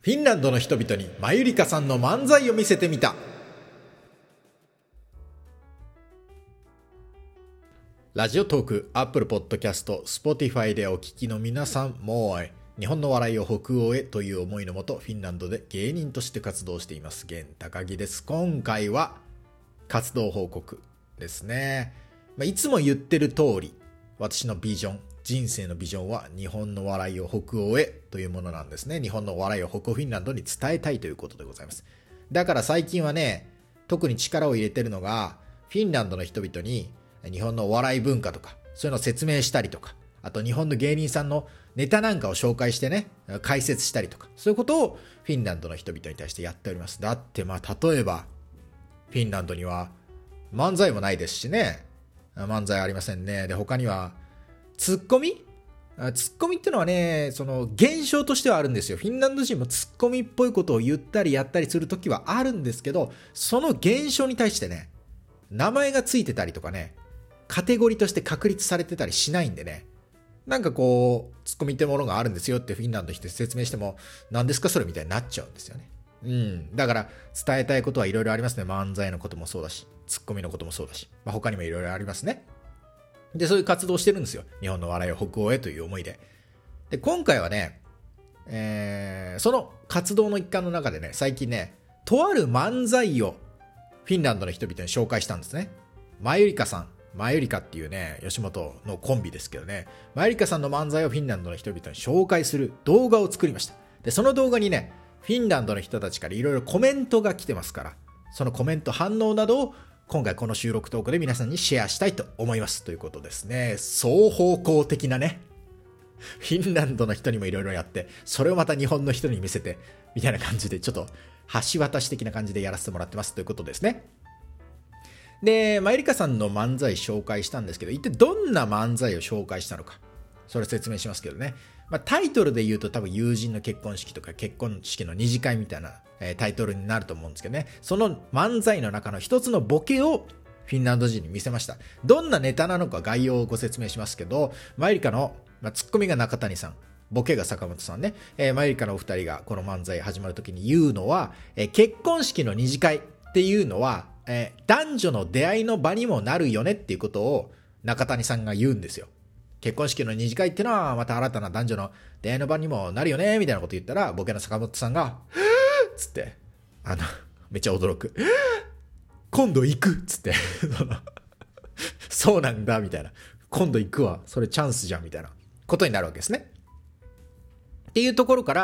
フィンランドの人々にマユリカさんの漫才を見せてみた。ラジオトーク、アップルポッドキャスト、スポティファイでお聞きの皆さん、もう日本の笑いを北欧へという思いのもと、フィンランドで芸人として活動しています源高木です。今回は活動報告ですね。いつも言ってる通り、私のビジョン、人生のビジョンは日本の笑いを北欧へというものなんですね。日本の笑いを北欧フィンランドに伝えたいということでございます。だから最近はね、特に力を入れてるのが、フィンランドの人々に日本のお笑い文化とか、そういうのを説明したりとか、あと日本の芸人さんのネタなんかを紹介してね、解説したりとか、そういうことをフィンランドの人々に対してやっております。だって例えば、フィンランドには漫才もないですしね、漫才ありませんね。で、他には、ツッコミってのはね、その現象としてはあるんですよ。フィンランド人もツッコミっぽいことを言ったりやったりするときはあるんですけど、その現象に対してね、名前がついてたりとかね、カテゴリーとして確立されてたりしないんでね、なんかこう、ツッコミってものがあるんですよってフィンランドの人に説明しても、何ですかそれみたいになっちゃうんですよね。だから伝えたいことはいろいろありますね。漫才のこともそうだし、ツッコミのこともそうだし、他にもいろいろありますね。で、そういう活動をしてるんですよ。日本の笑いを北欧へという思いで。で、今回はね、その活動の一環の中でね、最近ね、とある漫才をフィンランドの人々に紹介したんですね。マユリカさん。マユリカっていうね、吉本のコンビですけどね、マユリカさんの漫才をフィンランドの人々に紹介する動画を作りました。で、その動画にね、フィンランドの人たちからいろいろコメントが来てますから、そのコメント反応などを今回この収録トークで皆さんにシェアしたいと思いますということですね。双方向的なね、フィンランドの人にもいろいろやって、それをまた日本の人に見せてみたいな感じで、ちょっと橋渡し的な感じでやらせてもらってますということですね。で、マユリカさんの漫才紹介したんですけど、一体どんな漫才を紹介したのか、それ説明しますけどね。タイトルで言うと多分友人の結婚式とか結婚式の二次会みたいな、タイトルになると思うんですけどね。その漫才の中の一つのボケをフィンランド人に見せました。どんなネタなのか概要をご説明しますけど、マユリカの、ツッコミが中谷さん、ボケが坂本さんね。マユリカのお二人がこの漫才始まるときに言うのは、結婚式の二次会っていうのは、男女の出会いの場にもなるよねっていうことを中谷さんが言うんですよ。結婚式の二次会ってのはまた新たな男女の出会いの場にもなるよねみたいなこと言ったら、ボケの坂本さんがつってめっちゃ驚く、今度行くつってそうなんだみたいな、今度行くわ、それチャンスじゃんみたいなことになるわけですね。っていうところから、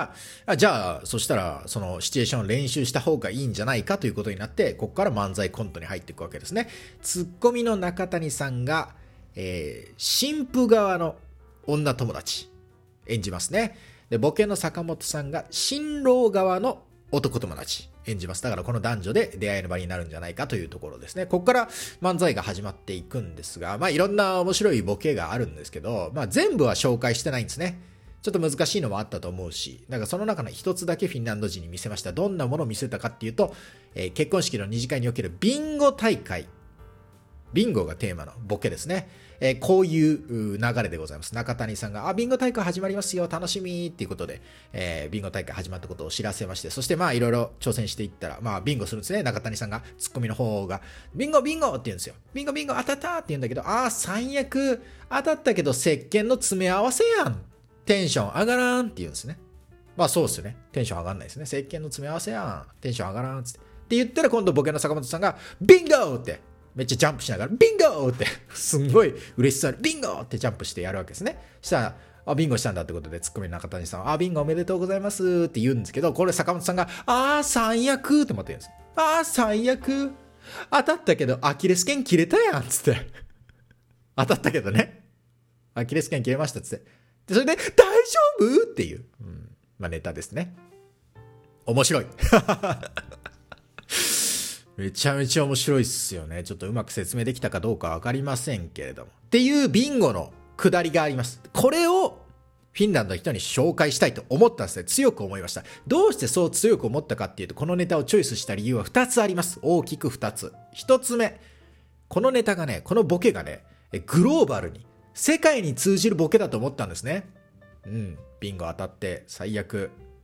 じゃあそしたらそのシチュエーションを練習した方がいいんじゃないかということになって、ここから漫才コントに入っていくわけですね。ツッコミの中谷さんが新婦側の女友達演じますね。で、ボケの坂本さんが新郎側の男友達演じます。だからこの男女で出会いの場になるんじゃないかというところですね。ここから漫才が始まっていくんですが、いろんな面白いボケがあるんですけど、全部は紹介してないんですね。ちょっと難しいのもあったと思うし、その中の一つだけフィンランド人に見せました。どんなものを見せたかっていうと、結婚式の二次会におけるビンゴ大会。ビンゴがテーマのボケですね。こういう流れでございます。中谷さんが、ビンゴ大会始まりますよ、楽しみっていうことで、ビンゴ大会始まったことを知らせまして、そしていろいろ挑戦していったら、ビンゴするんですね。中谷さんが、ツッコミの方が、ビンゴビンゴって言うんですよ。ビンゴビンゴ当たったって言うんだけど、最悪当たったけど石鹸の詰め合わせやん。テンション上がらんって言うんですね。そうですよね。テンション上がんないですね。石鹸の詰め合わせやん。テンション上がらんって言ったら、今度ボケの坂本さんが、ビンゴってめっちゃジャンプしながら、ビンゴってすんごい嬉しそうに、ビンゴってジャンプしてやるわけですね。したら、ビンゴしたんだってことで、ツッコミの中谷さんは、ビンゴおめでとうございますって言うんですけど、これ坂本さんが、最悪って思ってるんです。最悪当たったけど、アキレス腱切れたやんつって。当たったけどね。アキレス腱切れましたつって。で、それで、大丈夫っていう、ネタですね。面白い。めちゃめちゃ面白いっすよね。ちょっとうまく説明できたかどうかわかりませんけれども。っていうビンゴのくだりがあります。これをフィンランドの人に紹介したいと思ったんですね。強く思いました。どうしてそう強く思ったかっていうと、このネタをチョイスした理由は2つあります。大きく2つ。1つ目。このネタがね、このボケがね、グローバルに、世界に通じるボケだと思ったんですね。ビンゴ当たって最悪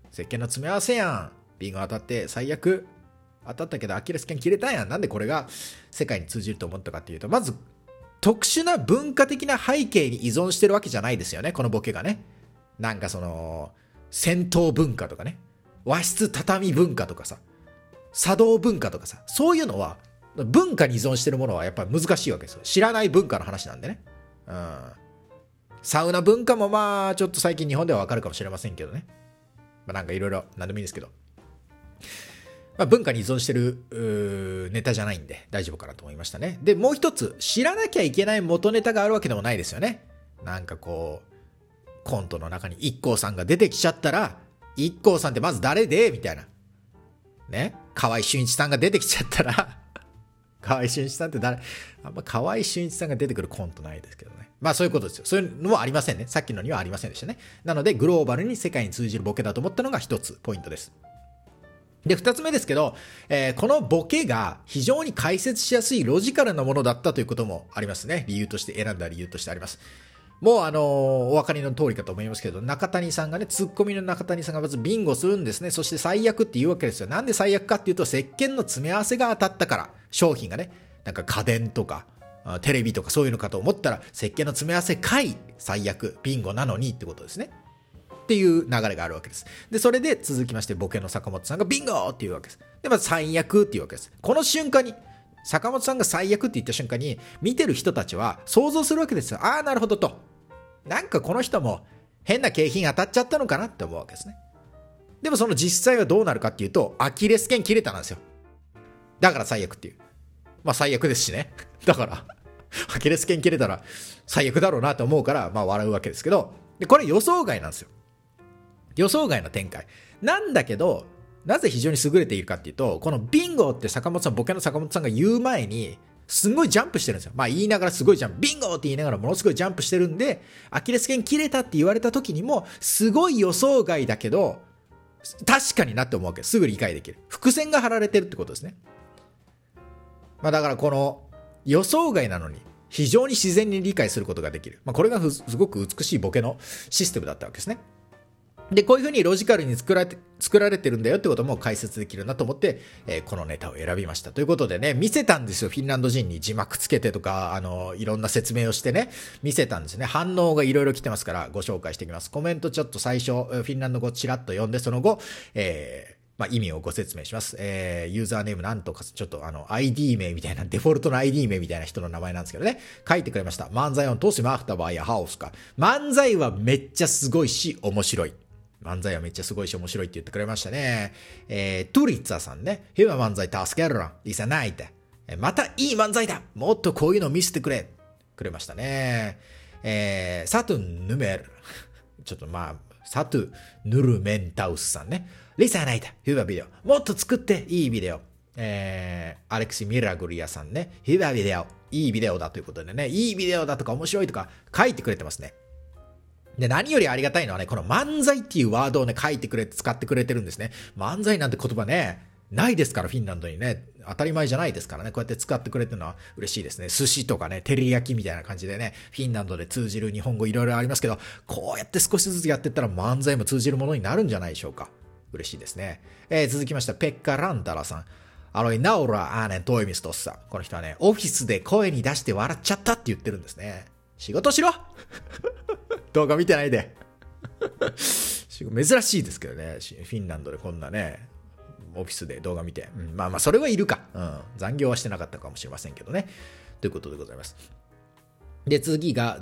石鹸の詰め合わせやん。ビンゴ当たって最悪。当たったけどアキレス腱切れたやん。なんでこれが世界に通じると思ったかっていうと、まず特殊な文化的な背景に依存してるわけじゃないですよね、このボケがね。なんかその戦闘文化とかね、和室畳文化とかさ、茶道文化とかさ、そういうのは文化に依存してるものはやっぱり難しいわけですよ。知らない文化の話なんでね。サウナ文化もまあちょっと最近日本ではわかるかもしれませんけどね。なんかいろいろ何でもいいんですけど、文化に依存してるネタじゃないんで大丈夫かなと思いましたね。で、もう一つ、知らなきゃいけない元ネタがあるわけでもないですよね。なんかこう、コントの中に IKKO さんが出てきちゃったら、IKKO さんってまず誰でみたいな。ね。河合俊一さんが出てきちゃったら、河合俊一さんって誰？あんま河合俊一さんが出てくるコントないですけどね。まあそういうことですよ。そういうのもありませんね。さっきのにはありませんでしたね。なので、グローバルに世界に通じるボケだと思ったのが一つポイントです。で、二つ目ですけど、このボケが非常に解説しやすいロジカルなものだったということもありますね。理由として選んだ理由としてあります。もうお分かりの通りかと思いますけど、中谷さんがね、ツッコミの中谷さんがまずビンゴするんですね。そして最悪って言うわけですよ。なんで最悪かっていうと、石鹸の詰め合わせが当たったから、商品がね、なんか家電とか、テレビとかそういうのかと思ったら、石鹸の詰め合わせかい、最悪、ビンゴなのにってことですね。っていう流れがあるわけです。で、それで続きまして、ボケの坂本さんがビンゴっていうわけです。で、まず最悪っていうわけです。この瞬間に、坂本さんが最悪って言った瞬間に、見てる人たちは想像するわけですよ。ああ、なるほどと。なんかこの人も変な景品当たっちゃったのかなって思うわけですね。でもその実際はどうなるかっていうと、アキレス腱切れたなんですよ。だから最悪っていう。まあ最悪ですしね。だから、アキレス腱切れたら最悪だろうなと思うから、まあ笑うわけですけど、でこれ予想外なんですよ。予想外の展開。なんだけど、なぜ非常に優れているかっていうと、このビンゴって坂本さん、ボケの坂本さんが言う前に、すんごいジャンプしてるんですよ。まあ言いながらすごいジャンプ、ビンゴって言いながらものすごいジャンプしてるんで、アキレス腱切れたって言われた時にも、すごい予想外だけど、確かになって思うわけです。すぐ理解できる。伏線が張られてるってことですね。まあだからこの予想外なのに、非常に自然に理解することができる。まあこれがすごく美しいボケのシステムだったわけですね。で、こういう風にロジカルに作られてるんだよってことも解説できるなと思って、このネタを選びました。ということでね、見せたんですよ。フィンランド人に字幕つけてとか、いろんな説明をしてね、見せたんですね。反応がいろいろ来てますから、ご紹介していきます。コメントちょっと最初、フィンランド語ちらっと読んで、その後、まあ、意味をご説明します。ユーザーネームなんとか、ちょっとID 名みたいな、デフォルトの ID 名みたいな人の名前なんですけどね、書いてくれました。漫才を通しマフタバーやハウスか。漫才はめっちゃすごいし、面白い。漫才はめっちゃすごいし面白いって言ってくれましたね。トゥリッツァさんね。ヘマ漫才助けるな。リサナイテ。またいい漫才だ。もっとこういうの見せてくれ。くれましたね。サトゥンヌメル。ちょっとまあ、サトゥヌルメンタウスさんね。リサナイテ。ヒューバビデオ。もっと作っていいビデオ。アレクシ・ミラグリアさんね。ヒューバビデオ。いいビデオだということでね。いいビデオだとか面白いとか書いてくれてますね。で、何よりありがたいのはね、この漫才っていうワードをね、書いてくれて、使ってくれてるんですね。漫才なんて言葉ね、ないですから、フィンランドにね、当たり前じゃないですからね、こうやって使ってくれてるのは嬉しいですね。寿司とかね、照り焼きみたいな感じでね、フィンランドで通じる日本語いろいろありますけど、こうやって少しずつやっていったら漫才も通じるものになるんじゃないでしょうか。嬉しいですね。続きました、ペッカ・ランタラさん。ナウラ・アーネン・トイミストッサ。この人はね、オフィスで声に出して笑っちゃったって言ってるんですね。仕事しろ動画見てないで珍しいですけどね、フィンランドでこんなね、オフィスで動画見て。まあまあ、それはいるか。残業はしてなかったかもしれませんけどね。ということでございます。で、次が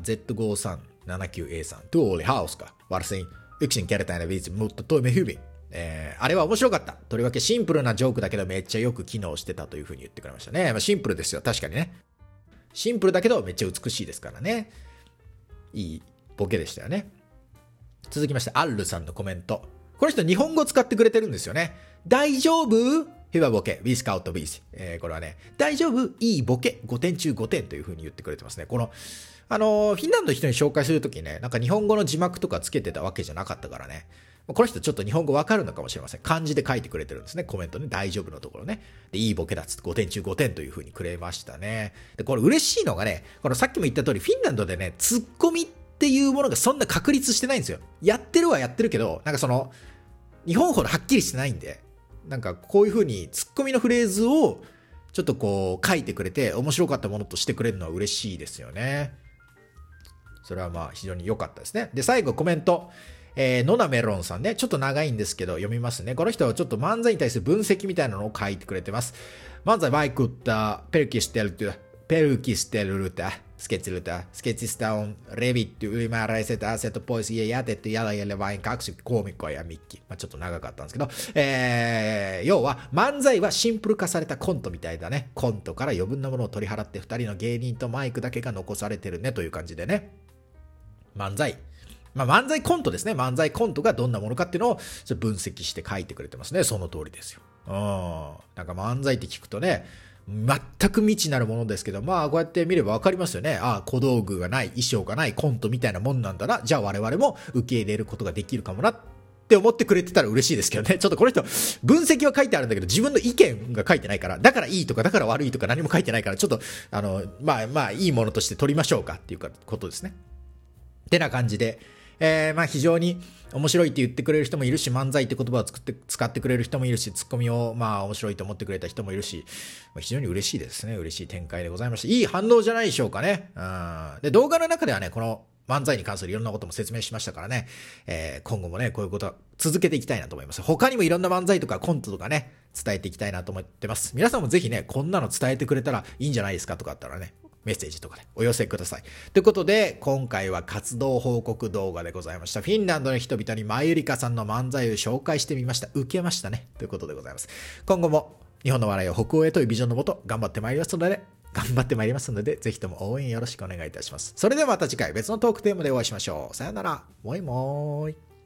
Z5379A さん。トゥーリハウスか。ワルセイン。ウクシンキャラタイナビーズ、ムットトイメフュービン。あれは面白かった。とりわけシンプルなジョークだけどめっちゃよく機能してたというふうに言ってくれましたね。まあ、シンプルですよ。確かにね。シンプルだけどめっちゃ美しいですからね。いいボケでしたよね。続きまして、アッルさんのコメント。この人日本語使ってくれてるんですよね。大丈夫ヘバボケ、ビスカウトビース。これはね、大丈夫いいボケ、5点中5点という風に言ってくれてますね。この、フィンランドの人に紹介するときにね、なんか日本語の字幕とかつけてたわけじゃなかったからね。この人ちょっと日本語わかるのかもしれません。漢字で書いてくれてるんですね。コメントね。大丈夫のところね。で、いいボケだっつって5点中5点という風にくれましたね。で、これ嬉しいのがね、このさっきも言った通り、フィンランドでね、ツッコミっていうものがそんな確立してないんですよ。やってるはやってるけど、なんかその、 日本ほどはっきりしてないんで、なんかこういう風にツッコミのフレーズをちょっとこう書いてくれて面白かったものとしてくれるのは嬉しいですよね。それはまあ非常に良かったですね。で、最後コメント。ノナメロンさんね、ちょっと長いんですけど読みますね。この人はちょっと漫才に対する分析みたいなのを書いてくれてます。漫才vaikuttaa pelkistelyltä, sketsistä on revitty ylimääräiset asiat pois ja jätetty jäljelle vain 2 koomikkoa ja mikki。ちょっと長かったんですけど、要は漫才はシンプル化されたコントみたいだね。コントから余分なものを取り払って2人の芸人とマイクだけが残されてるねという感じでね。漫才コントですね。漫才コントがどんなものかっていうのを分析して書いてくれてますね。その通りですよ。なんか漫才って聞くとね、全く未知なるものですけど、こうやって見ればわかりますよね。小道具がない、衣装がないコントみたいなもんなんだな。じゃあ我々も受け入れることができるかもなって思ってくれてたら嬉しいですけどね。ちょっとこの人、分析は書いてあるんだけど、自分の意見が書いてないから、だからいいとか、だから悪いとか何も書いてないから、ちょっと、いいものとして取りましょうかっていうことですね。ってな感じで、非常に面白いって言ってくれる人もいるし、漫才って言葉を使ってくれる人もいるし、ツッコミを面白いと思ってくれた人もいるし、非常に嬉しいですね。嬉しい展開でございました。いい反応じゃないでしょうかね。で、動画の中ではね、この漫才に関するいろんなことも説明しましたからね、今後もね、こういうことは続けていきたいなと思います。他にもいろんな漫才とかコントとかね、伝えていきたいなと思ってます。皆さんもぜひね、こんなの伝えてくれたらいいんじゃないですかとかあったらね、メッセージとかでお寄せください。ということで、今回は活動報告動画でございました。フィンランドの人々にマユリカさんの漫才を紹介してみました。受けましたね。ということでございます。今後も日本の笑いを北欧へというビジョンのもと頑張ってまいりますので、ぜひとも応援よろしくお願いいたします。それではまた次回別のトークテーマでお会いしましょう。さよなら。もいもーい。